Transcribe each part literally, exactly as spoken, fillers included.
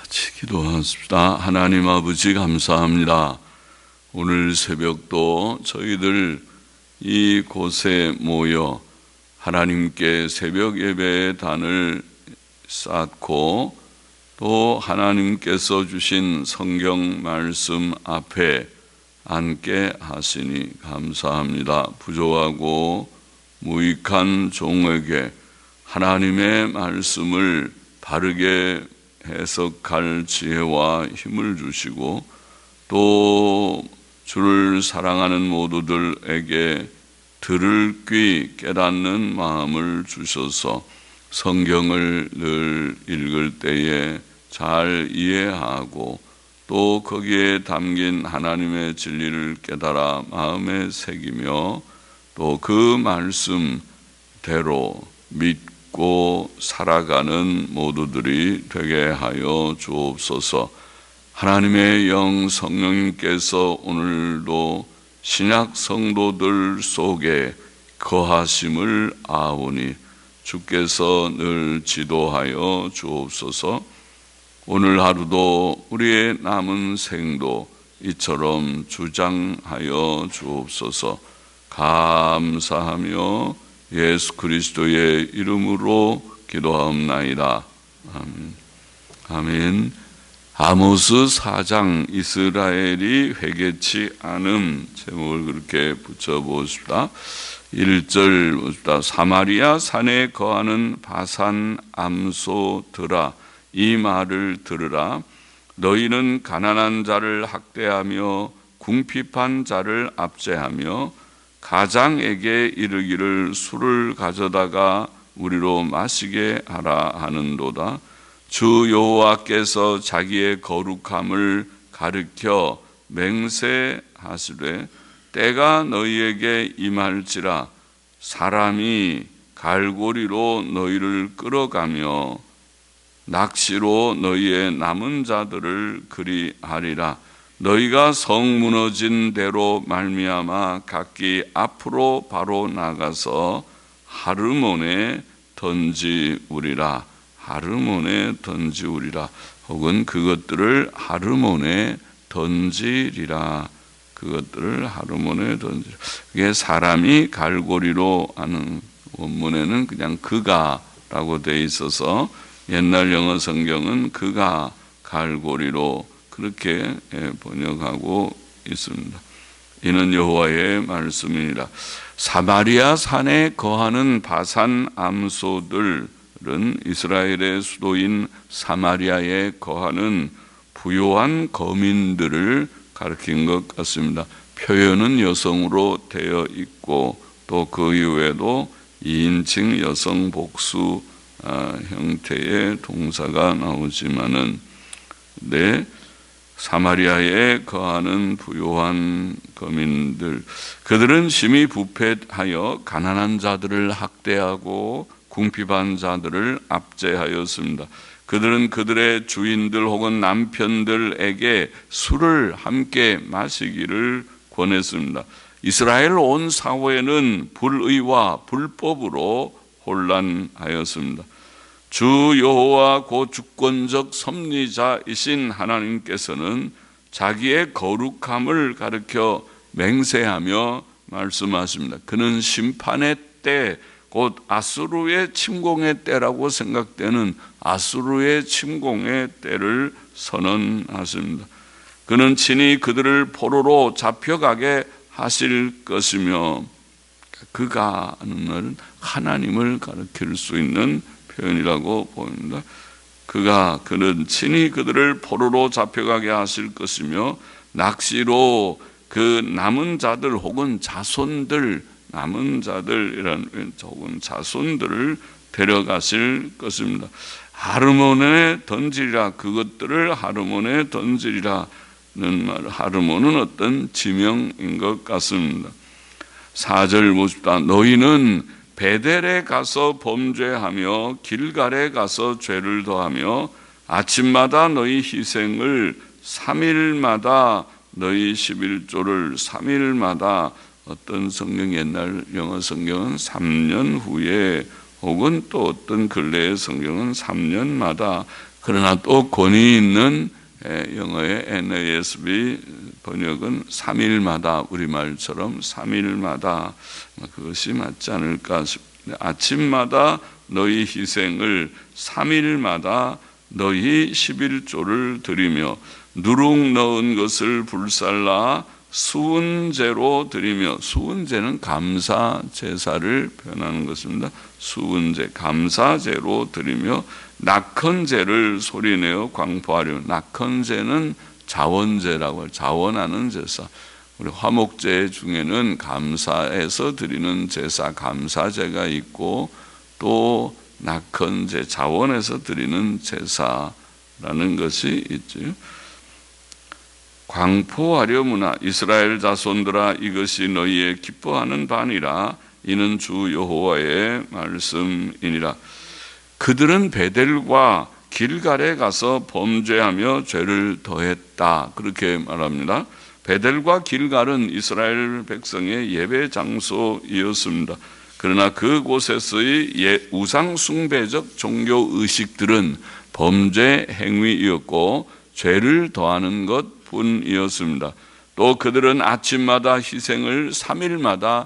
같이 기도하십시다. 하나님 아버지 감사합니다. 오늘 새벽도 저희들 이곳에 모여 하나님께 새벽 예배의 단을 쌓고 또 하나님께서 주신 성경 말씀 앞에 앉게 하시니 감사합니다. 부족하고 무익한 종에게 하나님의 말씀을 바르게 해석할 지혜와 힘을 주시고 또 주를 사랑하는 모두들에게 들을 귀 깨닫는 마음을 주셔서 성경을 늘 읽을 때에 잘 이해하고 또 거기에 담긴 하나님의 진리를 깨달아 마음에 새기며 또 그 말씀대로 믿고 살아가는 모두들이 되게 하여 주옵소서. 하나님의 영 성령님께서 오늘도 신약 성도들 속에 거하심을 아오니 주께서 늘 지도하여 주옵소서. 오늘 하루도 우리의 남은 생도 이처럼 주장하여 주옵소서. 감사하며 예수 그리스도의 이름으로 기도하옵나이다. 아멘. 아멘. 아모스 사 장 이스라엘이 회개치 않음 제목을 그렇게 붙여보십시다. 일 절 보십시다. 사마리아 산에 거하는 바산 암소들아 이 말을 들으라. 너희는 가난한 자를 학대하며 궁핍한 자를 압제하며 가장에게 이르기를 술을 가져다가 우리로 마시게 하라 하는도다. 주 여호와께서 자기의 거룩함을 가르쳐 맹세하시되 때가 너희에게 임할지라. 사람이 갈고리로 너희를 끌어가며 낚시로 너희의 남은 자들을 그리하리라. 너희가 성 무너진 대로 말미암아 각기 앞으로 바로 나가서 하르몬에 던지우리라. 하르몬에 던지우리라. 혹은 그것들을 하르몬에 던지리라. 그것들을 하르몬에 던지리라. 이게 사람이 갈고리로 하는 원문에는 그냥 그가라고 되어 있어서 옛날 영어 성경은 그가 갈고리로 그렇게 번역하고 있습니다. 이는 여호와의 말씀이니라. 사마리아 산에 거하는 바산 암소들은 이스라엘의 수도인 사마리아에 거하는 부요한 거민들을 가리킨 것 같습니다. 표현은 여성으로 되어 있고 또 그 이후에도 이인칭 여성 복수 형태의 동사가 나오지만은 네. 사마리아에 거하는 부요한 거민들, 그들은 심히 부패하여 가난한 자들을 학대하고 궁핍한 자들을 압제하였습니다. 그들은 그들의 주인들 혹은 남편들에게 술을 함께 마시기를 권했습니다. 이스라엘 온 사회는 불의와 불법으로 혼란하였습니다. 주 여호와 고 주권적 섭리자이신 하나님께서는 자기의 거룩함을 가르쳐 맹세하며 말씀하십니다. 그는 심판의 때, 곧 아수르의 침공의 때라고 생각되는 아수르의 침공의 때를 선언하십니다. 그는 친히 그들을 포로로 잡혀가게 하실 것이며, 그가 하는 말은 하나님을 가르칠 수 있는 표현이라고 보입니다. 그가 그는 친히 그들을 포로로 잡혀가게 하실 것이며 낚시로 그 남은 자들 혹은 자손들 남은 자들이란 혹은 자손들을 데려가실 것입니다. 하르몬에 던지리라. 그것들을 하르몬에 던지리라는 말. 하르몬은 어떤 지명인 것 같습니다. 사 절 보십시다. 너희는 베델에 가서 범죄하며 길갈에 가서 죄를 더하며 아침마다 너희 희생을 삼 일마다 너희 십일조를 삼 일마다 어떤 성경 옛날 영어 성경은 삼 년 후에 혹은 또 어떤 근래의 성경은 삼 년마다 그러나 또 권위 있는 영어의 엔 에이 에스 비 번역은 삼 일마다, 우리말처럼 삼 일마다, 그것이 맞지 않을까 싶습니다. 아침마다 너희 희생을, 삼 일마다 너희 십일조를 드리며 누룩 넣은 것을 불살라 수은제로 드리며, 수은제는 감사 제사를 표현하는 것입니다. 수은제, 감사제로 드리며 낙헌제를 소리내어 광포하려. 낙헌제는 자원제라고 해요. 자원하는 제사. 우리 화목제 중에는 감사해서 드리는 제사, 감사제가 있고, 또 낙헌제, 자원해서 드리는 제사라는 것이 있죠. 광포하려무나 이스라엘 자손들아, 이것이 너희의 기뻐하는 바니라. 이는 주 여호와의 말씀이니라. 그들은 베델과 길갈에 가서 범죄하며 죄를 더했다, 그렇게 말합니다. 베델과 길갈은 이스라엘 백성의 예배 장소이었습니다. 그러나 그곳에서의 우상 숭배적 종교 의식들은 범죄 행위이었고 죄를 더하는 것 뿐이었습니다. 또 그들은 아침마다 희생을, 삼 일마다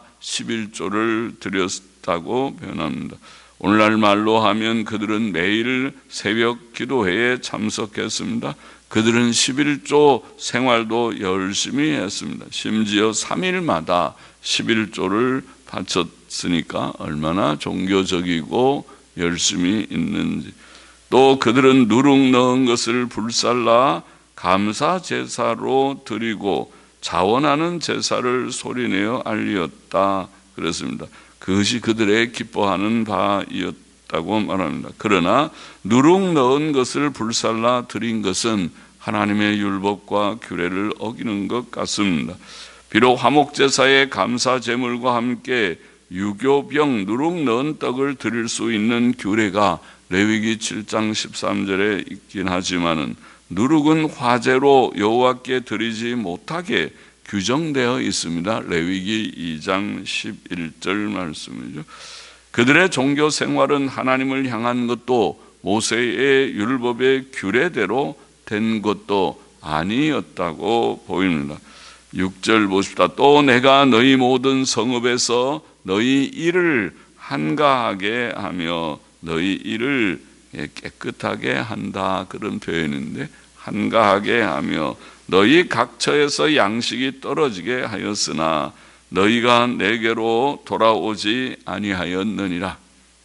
십일조를 드렸다고 표현합니다. 오늘날 말로 하면 그들은 매일 새벽 기도회에 참석했습니다. 그들은 십일조 생활도 열심히 했습니다. 심지어 삼 일마다 십일조를 바쳤으니까 얼마나 종교적이고 열심히 있는지. 또 그들은 누룩 넣은 것을 불살라 감사 제사로 드리고 자원하는 제사를 소리내어 알리었다 그랬습니다. 그것이 그들의 기뻐하는 바였다고 말합니다. 그러나 누룩 넣은 것을 불살라 드린 것은 하나님의 율법과 규례를 어기는 것 같습니다. 비록 화목제사의 감사 제물과 함께 유교병, 누룩 넣은 떡을 드릴 수 있는 규례가 레위기 칠 장 십삼 절에 있긴 하지만은 누룩은 화제로 여호와께 드리지 못하게 규정되어 있습니다. 레위기 이 장 십일 절 말씀이죠. 그들의 종교 생활은 하나님을 향한 것도 모세의 율법의 규례대로 된 것도 아니었다고 보입니다. 육 절 보십시다. 또 내가 너희 모든 성읍에서 너희 일을 한가하게 하며 너희 일을 깨끗하게 한다, 그런 표현인데, 한가하게 하며 너희 각처에서 양식이 떨어지게 하였으나 너희가 내게로 돌아오지 아니하였느니라.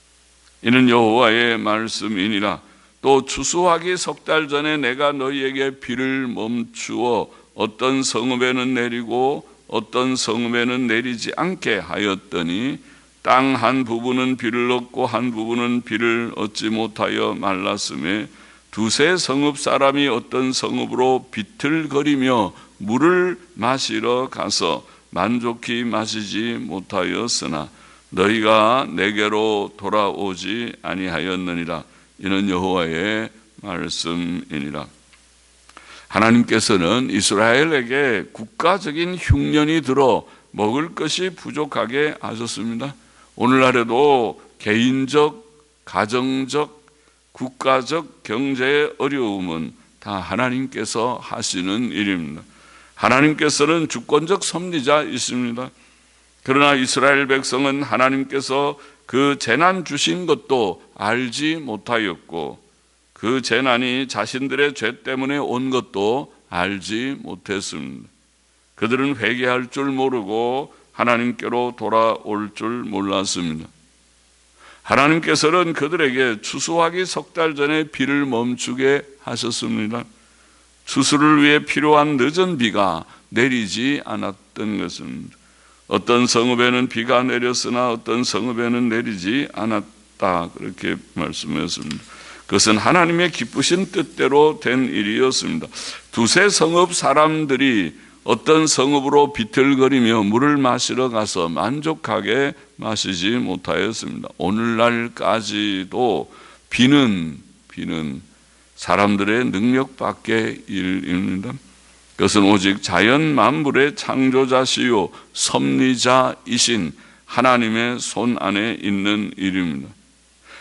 이는 여호와의 말씀이니라. 또 추수하기 석 달 전에 내가 너희에게 비를 멈추어 어떤 성읍에는 내리고 어떤 성읍에는 내리지 않게 하였더니 땅 한 부분은 비를 얻고 한 부분은 비를 얻지 못하여 말랐음에 두세 성읍 사람이 어떤 성읍으로 비틀거리며 물을 마시러 가서 만족히 마시지 못하였으나 너희가 내게로 돌아오지 아니하였느니라. 이는 여호와의 말씀이니라. 하나님께서는 이스라엘에게 국가적인 흉년이 들어 먹을 것이 부족하게 하셨습니다. 오늘날에도 개인적, 가정적, 국가적 경제의 어려움은 다 하나님께서 하시는 일입니다. 하나님께서는 주권적 섭리자이십니다. 그러나 이스라엘 백성은 하나님께서 그 재난 주신 것도 알지 못하였고 그 재난이 자신들의 죄 때문에 온 것도 알지 못했습니다. 그들은 회개할 줄 모르고 하나님께로 돌아올 줄 몰랐습니다. 하나님께서는 그들에게 추수하기 석 달 전에 비를 멈추게 하셨습니다. 추수를 위해 필요한 늦은 비가 내리지 않았던 것입니다. 어떤 성읍에는 비가 내렸으나 어떤 성읍에는 내리지 않았다, 그렇게 말씀했습니다. 그것은 하나님의 기쁘신 뜻대로 된 일이었습니다. 두세 성읍 사람들이 어떤 성읍으로 비틀거리며 물을 마시러 가서 만족하게 마시지 못하였습니다. 오늘날까지도 비는 비는 사람들의 능력 밖의 일입니다. 그것은 오직 자연 만물의 창조자시요 섭리자이신 하나님의 손 안에 있는 일입니다.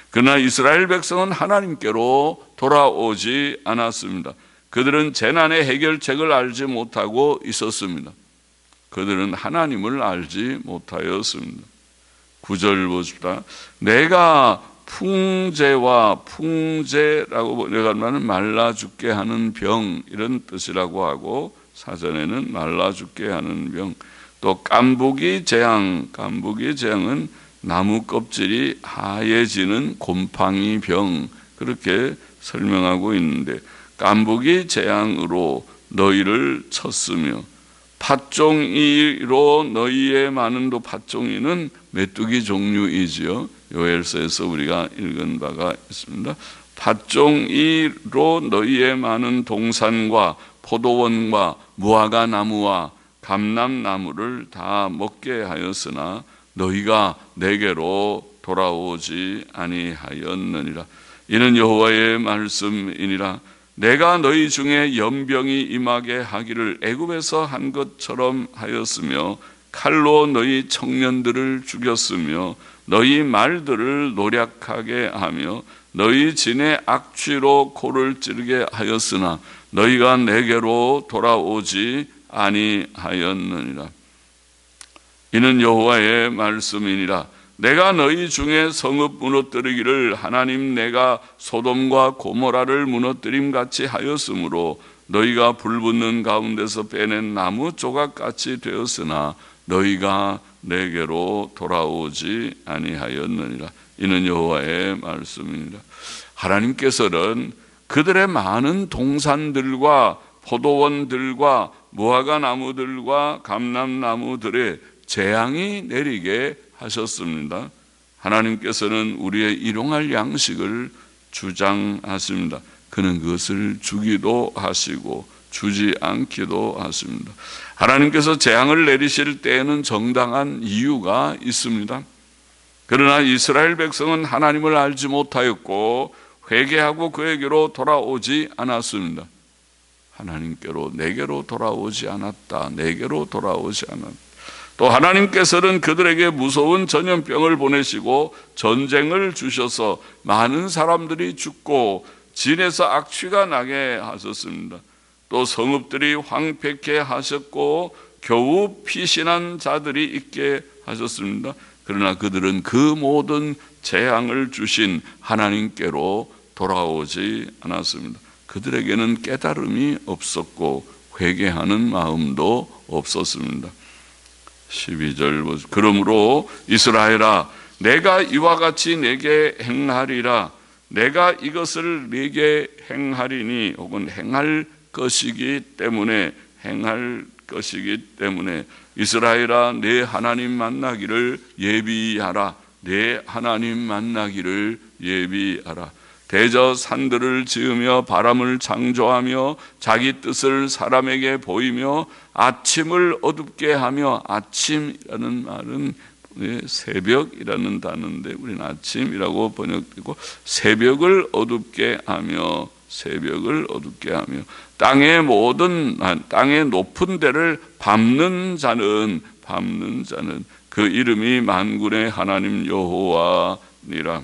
그러나 이스라엘 백성은 하나님께로 돌아오지 않았습니다. 그들은 재난의 해결책을 알지 못하고 있었습니다. 그들은 하나님을 알지 못하였습니다. 구 절 보십시다. 내가 풍제와 풍제라고 내가 말하는 말라 죽게 하는 병 이런 뜻이라고 하고, 사전에는 말라 죽게 하는 병, 또 깐부기 재앙, 깐부기 재앙은 나무 껍질이 하얘지는 곰팡이 병, 그렇게 설명하고 있는데, 깐부기 재앙으로 너희를 쳤으며 팥종이로 너희의 많은도, 팥종이는 메뚜기 종류이지요. 요엘서에서 우리가 읽은 바가 있습니다. 팥종이로 너희의 많은 동산과 포도원과 무화과 나무와 감람나무를 다 먹게 하였으나 너희가 내게로 돌아오지 아니하였느니라. 이는 여호와의 말씀이니라. 내가 너희 중에 연병이 임하게 하기를 애굽에서 한 것처럼 하였으며 칼로 너희 청년들을 죽였으며 너희 말들을 노략하게 하며 너희 진의 악취로 코를 찌르게 하였으나 너희가 내게로 돌아오지 아니하였느니라. 이는 여호와의 말씀이니라. 내가 너희 중에 성읍 무너뜨리기를 하나님 내가 소돔과 고모라를 무너뜨림 같이 하였으므로 너희가 불붙는 가운데서 빼낸 나무 조각같이 되었으나 너희가 내게로 돌아오지 아니하였느니라. 이는 여호와의 말씀이니라. 하나님께서는 그들의 많은 동산들과 포도원들과 무화과 나무들과 감람나무들의 재앙이 내리게 하셨습니다. 하나님께서는 우리의 일용할 양식을 주장하십니다. 그는 그것을 주기도 하시고 주지 않기도 하십니다. 하나님께서 재앙을 내리실 때에는 정당한 이유가 있습니다. 그러나 이스라엘 백성은 하나님을 알지 못하였고 회개하고 그에게로 돌아오지 않았습니다. 하나님께로 내게로 돌아오지 않았다. 내게로 돌아오지 않았다. 또 하나님께서는 그들에게 무서운 전염병을 보내시고 전쟁을 주셔서 많은 사람들이 죽고 진에서 악취가 나게 하셨습니다. 또 성읍들이 황폐케 하셨고 겨우 피신한 자들이 있게 하셨습니다. 그러나 그들은 그 모든 재앙을 주신 하나님께로 돌아오지 않았습니다. 그들에게는 깨달음이 없었고 회개하는 마음도 없었습니다. 십이 절 보세요. 그러므로 이스라엘아, 내가 이와 같이 내게 행하리라. 내가 이것을 네게 행하리니, 혹은 행할 것이기 때문에, 행할 것이기 때문에 이스라엘아, 내 하나님 만나기를 예비하라. 내 하나님 만나기를 예비하라. 대저 산들을 지으며 바람을 창조하며 자기 뜻을 사람에게 보이며 아침을 어둡게 하며, 아침이라는 말은 새벽이라는 단어인데 우리는 아침이라고 번역되고, 새벽을 어둡게 하며, 새벽을 어둡게 하며 땅의 모든 땅의 높은 데를 밟는 자는 밟는 자는 그 이름이 만군의 하나님 여호와니라.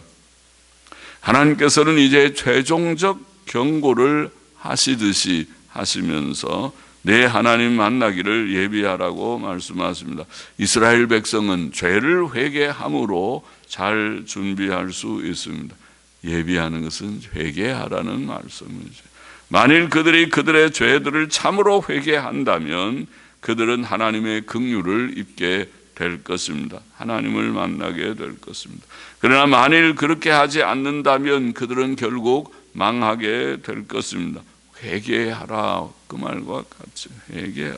하나님께서는 이제 최종적 경고를 하시듯이 하시면서 내 하나님 만나기를 예비하라고 말씀하십니다. 이스라엘 백성은 죄를 회개함으로 잘 준비할 수 있습니다. 예비하는 것은 회개하라는 말씀이죠. 만일 그들이 그들의 죄들을 참으로 회개한다면 그들은 하나님의 긍휼을 입게 될 것입니다. 하나님을 만나게 될 것입니다. 그러나 만일 그렇게 하지 않는다면 그들은 결국 망하게 될 것입니다. 회개하라, 그 말과 같이 회개하라.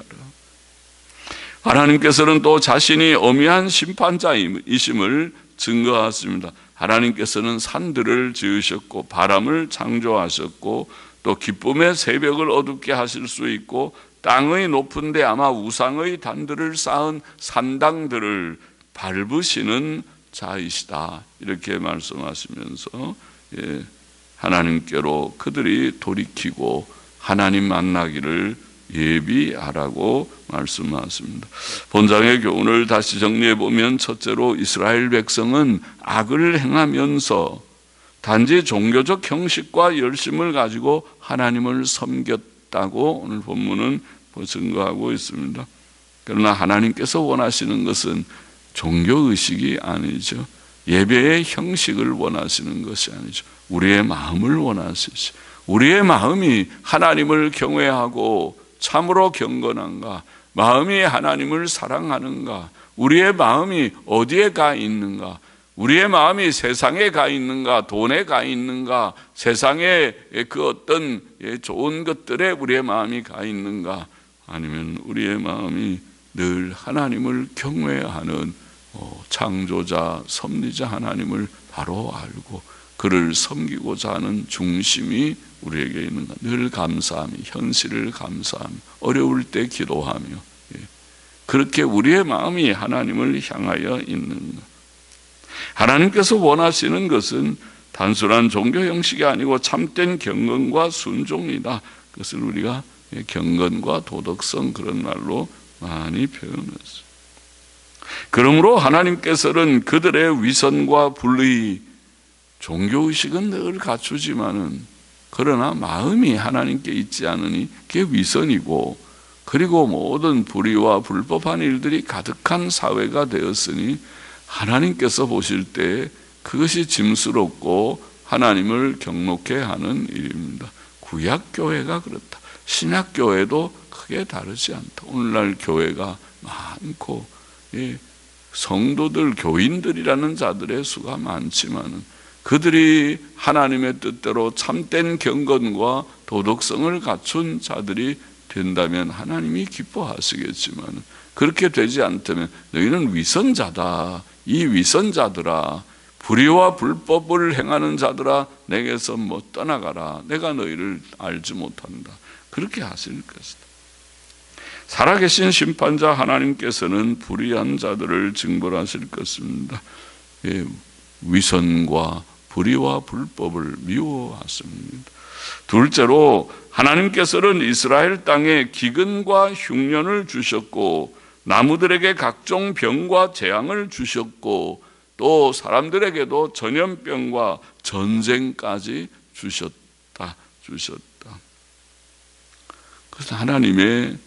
하나님께서는 또 자신이 엄미한 심판자이심을 증거하십니다. 하나님께서는 산들을 지으셨고 바람을 창조하셨고 또 기쁨의 새벽을 어둡게 하실 수 있고 땅의 높은 데 아마 우상의 단들을 쌓은 산당들을 밟으시는 자이시다, 이렇게 말씀하시면서 예, 하나님께로 그들이 돌이키고 하나님 만나기를 예비하라고 말씀하십니다. 본장의 교훈을 다시 정리해 보면, 첫째로 이스라엘 백성은 악을 행하면서 단지 종교적 형식과 열심을 가지고 하나님을 섬겼다고 오늘 본문은 증거하고 있습니다. 그러나 하나님께서 원하시는 것은 종교의식이 아니죠. 예배의 형식을 원하시는 것이 아니죠. 우리의 마음을 원하시지. 우리의 마음이 하나님을 경외하고 참으로 경건한가, 마음이 하나님을 사랑하는가, 우리의 마음이 어디에 가 있는가, 우리의 마음이 세상에 가 있는가, 돈에 가 있는가, 세상의 그 어떤 좋은 것들에 우리의 마음이 가 있는가, 아니면 우리의 마음이 늘 하나님을 경외하는 창조자, 섭리자 하나님을 바로 알고 그를 섬기고자 하는 중심이 우리에게 있는가. 늘 감사하며, 현실을 감사하며, 어려울 때 기도하며, 그렇게 우리의 마음이 하나님을 향하여 있는가. 하나님께서 원하시는 것은 단순한 종교 형식이 아니고 참된 경건과 순종이다. 그것을 우리가 경건과 도덕성, 그런 말로 많이 표현했어요. 그러므로 하나님께서는 그들의 위선과 불의, 종교의식은 늘 갖추지만은 그러나 마음이 하나님께 있지 않으니 그게 위선이고, 그리고 모든 불의와 불법한 일들이 가득한 사회가 되었으니 하나님께서 보실 때 그것이 짐스럽고 하나님을 경록해 하는 일입니다. 구약교회가 그렇다. 신약교회도 크게 다르지 않다. 오늘날 교회가 많고, 예, 성도들, 교인들이라는 자들의 수가 많지만은 그들이 하나님의 뜻대로 참된 경건과 도덕성을 갖춘 자들이 된다면 하나님이 기뻐하시겠지만, 그렇게 되지 않다면 너희는 위선자다. 이 위선자들아, 불의와 불법을 행하는 자들아, 내게서 뭐 떠나가라. 내가 너희를 알지 못한다. 그렇게 하실 것이다. 살아계신 심판자 하나님께서는 불의한 자들을 징벌하실 것입니다. 예, 위선과 불의와 불법을 미워하십니다. 둘째로 하나님께서는 이스라엘 땅에 기근과 흉년을 주셨고, 나무들에게 각종 병과 재앙을 주셨고, 또 사람들에게도 전염병과 전쟁까지 주셨다. 주셨다. 그래서 하나님의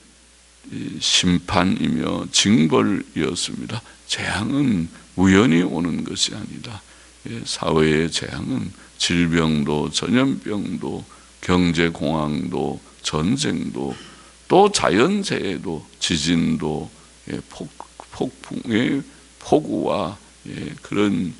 심판이며 징벌이었습니다. 재앙은 우연히 오는 것이 아니다. 사회의 재앙은 질병도, 전염병도, 경제공황도, 전쟁도, 또 자연재해도, 지진도, 폭, 폭풍의 폭우와 그런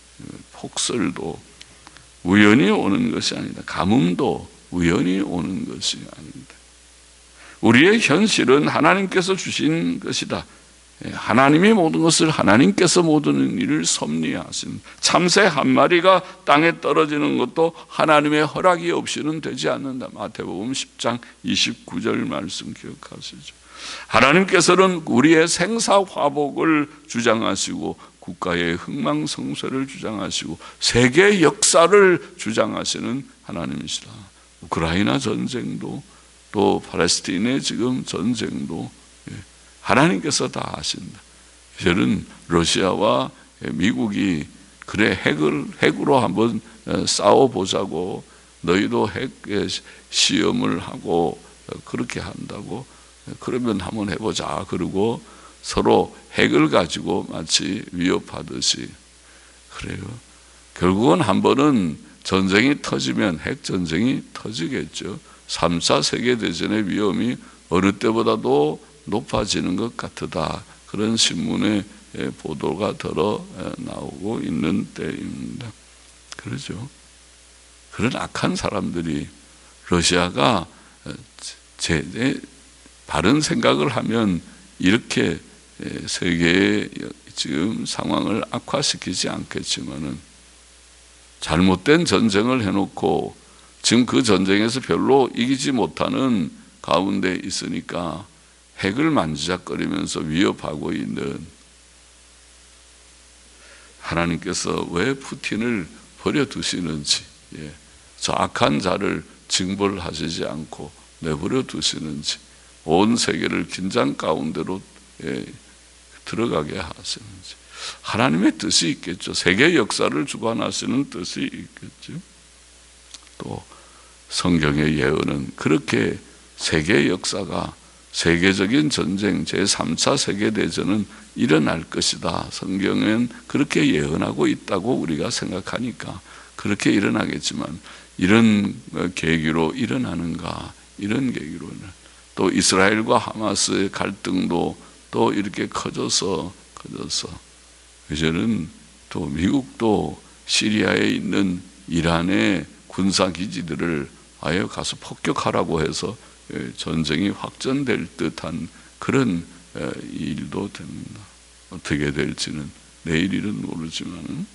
폭설도 우연히 오는 것이 아니다. 가뭄도 우연히 오는 것이 아닙니다. 우리의 현실은 하나님께서 주신 것이다. 하나님이 모든 것을, 하나님께서 모든 일을 섭리하신, 참새 한 마리가 땅에 떨어지는 것도 하나님의 허락이 없이는 되지 않는다. 마태복음 십 장 이십구 절 말씀 기억하시죠. 하나님께서는 우리의 생사화복을 주장하시고 국가의 흥망성쇠를 주장하시고 세계 역사를 주장하시는 하나님이시다. 우크라이나 전쟁도, 또 팔레스타인의 지금 전쟁도 하나님께서 다 하신다. 저는 러시아와 미국이 그래 핵을 핵으로 한번 싸워보자고, 너희도 핵 시험을 하고 그렇게 한다고, 그러면 한번 해보자. 그리고 서로 핵을 가지고 마치 위협하듯이, 그래요. 결국은 한 번은 전쟁이 터지면 핵 전쟁이 터지겠죠. 삼 차 세계대전의 위험이 어느 때보다도 높아지는 것 같다. 그런 신문의 보도가 들어 나오고 있는 때입니다. 그렇죠. 그런 악한 사람들이 러시아가 제, 바른 생각을 하면 이렇게 세계의 지금 상황을 악화시키지 않겠지만은, 잘못된 전쟁을 해놓고 지금 그 전쟁에서 별로 이기지 못하는 가운데 있으니까 핵을 만지작거리면서 위협하고 있는 하나님께서 왜 푸틴을 버려두시는지, 예, 저 악한 자를 징벌하시지 않고 내버려 두시는지, 온 세계를 긴장 가운데로 예, 들어가게 하시는지, 하나님의 뜻이 있겠죠. 세계 역사를 주관하시는 뜻이 있겠죠. 또 성경의 예언은 그렇게 세계 역사가 세계적인 전쟁, 제삼 차 세계대전은 일어날 것이다. 성경은 그렇게 예언하고 있다고 우리가 생각하니까 그렇게 일어나겠지만 이런 계기로 일어나는가, 이런 계기로는 또 이스라엘과 하마스의 갈등도 또 이렇게 커져서 커져서 이제는 또 미국도 시리아에 있는 이란의 군사기지들을 아예 가서 폭격하라고 해서 전쟁이 확전될 듯한 그런 일도 됩니다. 어떻게 될지는 내일일은 모르지만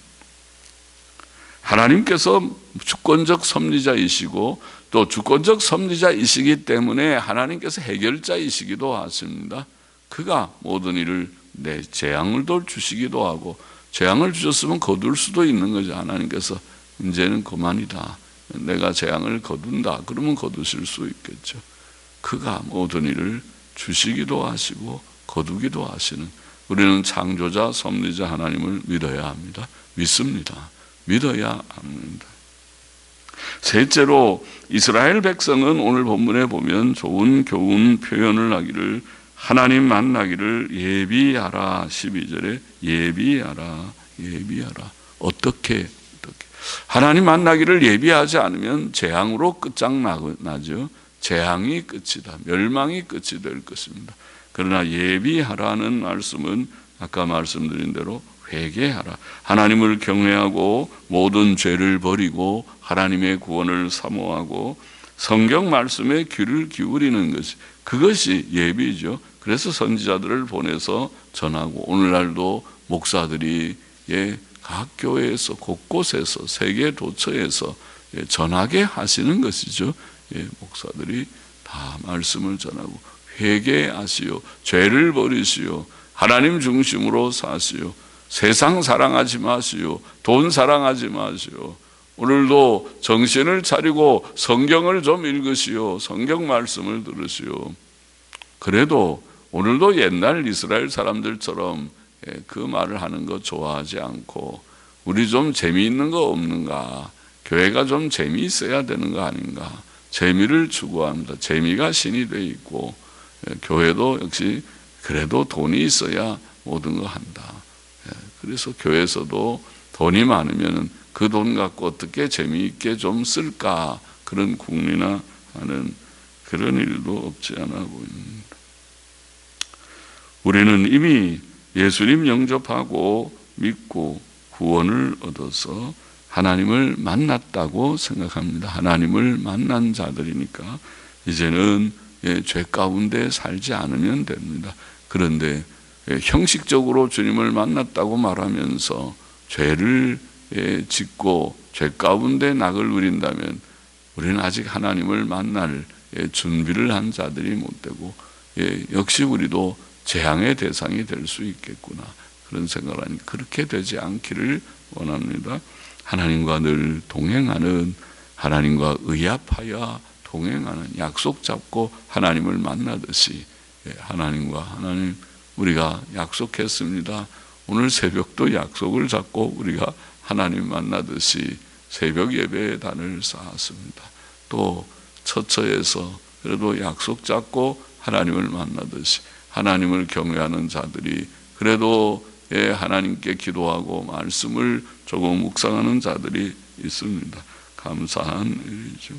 하나님께서 주권적 섭리자이시고 또 주권적 섭리자이시기 때문에 하나님께서 해결자이시기도 하십니다. 그가 모든 일을 내 재앙을 도 주시기도 하고 재앙을 주셨으면 거둘 수도 있는 거죠. 하나님께서 이제는 그만이다. 내가 재앙을 거둔다. 그러면 거두실 수 있겠죠. 그가 모든 일을 주시기도 하시고 거두기도 하시는 우리는 창조자, 섭리자 하나님을 믿어야 합니다. 믿습니다. 믿어야 합니다. 셋째로 이스라엘 백성은 오늘 본문에 보면 좋은 교훈 표현을 하기를 하나님 만나기를 예비하라. 십이 절에 예비하라. 예비하라. 어떻게 어떻게 하나님 만나기를 예비하지 않으면 재앙으로 끝장나죠. 재앙이 끝이다. 멸망이 끝이 될 것입니다. 그러나 예비하라는 말씀은 아까 말씀드린 대로 회개하라. 하나님을 경외하고 모든 죄를 버리고 하나님의 구원을 사모하고 성경 말씀에 귀를 기울이는 것이 그것이 예비죠. 그래서 선지자들을 보내서 전하고 오늘날도 목사들이 예, 각 교회에서 곳곳에서 세계 도처에서 예, 전하게 하시는 것이죠. 예, 목사들이 다 말씀을 전하고 회개하시오. 죄를 버리시오. 하나님 중심으로 사시오. 세상 사랑하지 마시오. 돈 사랑하지 마시오. 오늘도 정신을 차리고 성경을 좀 읽으시오. 성경 말씀을 들으시오. 그래도 오늘도 옛날 이스라엘 사람들처럼 그 말을 하는 거 좋아하지 않고 우리 좀 재미있는 거 없는가? 교회가 좀 재미있어야 되는 거 아닌가? 재미를 추구합니다. 재미가 신이 돼 있고 교회도 역시 그래도 돈이 있어야 모든 거 한다. 그래서 교회에서도 돈이 많으면 그 돈 갖고 어떻게 재미있게 좀 쓸까 그런 궁리나 하는 그런 일도 없지 않아 보입니다. 우리는 이미 예수님 영접하고 믿고 구원을 얻어서 하나님을 만났다고 생각합니다. 하나님을 만난 자들이니까 이제는 죄 가운데 살지 않으면 됩니다. 그런데 형식적으로 주님을 만났다고 말하면서 죄를 짓고 죄 가운데 낙을 누린다면 우리는 아직 하나님을 만날 준비를 한 자들이 못 되고 역시 우리도 재앙의 대상이 될 수 있겠구나 그런 생각을 하니 그렇게 되지 않기를 원합니다. 하나님과 늘 동행하는 하나님과 의합하여 동행하는 약속 잡고 하나님을 만나듯이 하나님과 하나님 우리가 약속했습니다. 오늘 새벽도 약속을 잡고 우리가 하나님 만나듯이 새벽 예배의 단을 쌓았습니다. 또 처처에서 그래도 약속 잡고 하나님을 만나듯이 하나님을 경외하는 자들이 그래도 예, 하나님께 기도하고 말씀을 조금 묵상하는 자들이 있습니다. 감사한 일이죠.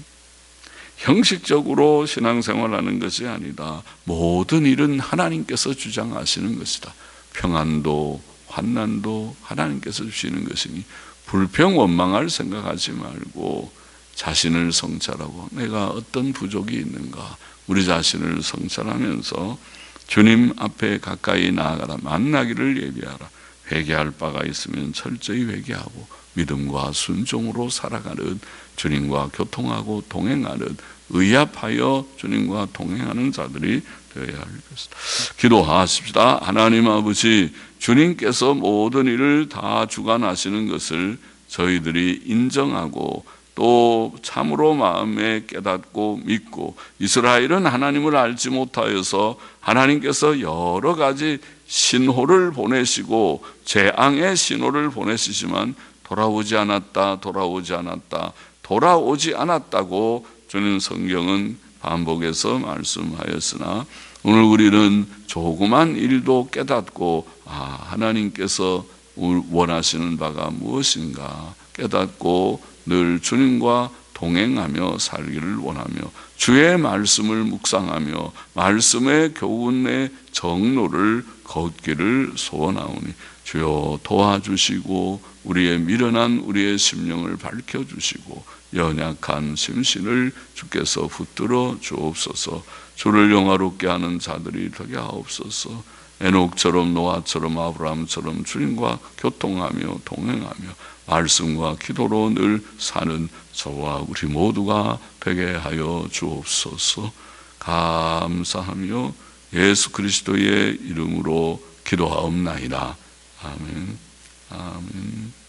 형식적으로 신앙생활하는 것이 아니다. 모든 일은 하나님께서 주장하시는 것이다. 평안도 환난도 하나님께서 주시는 것이니 불평 원망할 생각하지 말고 자신을 성찰하고 내가 어떤 부족이 있는가 우리 자신을 성찰하면서 주님 앞에 가까이 나아가라. 만나기를 예비하라. 회개할 바가 있으면 철저히 회개하고 믿음과 순종으로 살아가는 주님과 교통하고 동행하는 의합하여 주님과 동행하는 자들이 되어야 할 것이다. 기도하십시다. 하나님 아버지, 주님께서 모든 일을 다 주관하시는 것을 저희들이 인정하고 또 참으로 마음에 깨닫고 믿고, 이스라엘은 하나님을 알지 못하여서 하나님께서 여러 가지 신호를 보내시고 재앙의 신호를 보내시지만 돌아오지 않았다, 돌아오지 않았다, 돌아오지 않았다고 주는 성경은 반복해서 말씀하였으나, 오늘 우리는 조그만 일도 깨닫고 아, 하나님께서 원하시는 바가 무엇인가 깨닫고 늘 주님과 동행하며 살기를 원하며 주의 말씀을 묵상하며 말씀의 교훈의 정로를 걷기를 소원하오니, 주여 도와주시고 우리의 미련한 우리의 심령을 밝혀주시고 연약한 심신을 주께서 붙들어 주옵소서. 주를 영화롭게 하는 자들이 되게 하옵소서. 에녹처럼 노아처럼 아브라함처럼 주님과 교통하며 동행하며 말씀과 기도로 늘 사는 저와 우리 모두가 되게 하여 주옵소서. 감사하며 예수 그리스도의 이름으로 기도하옵나이다. 아멘. 아멘.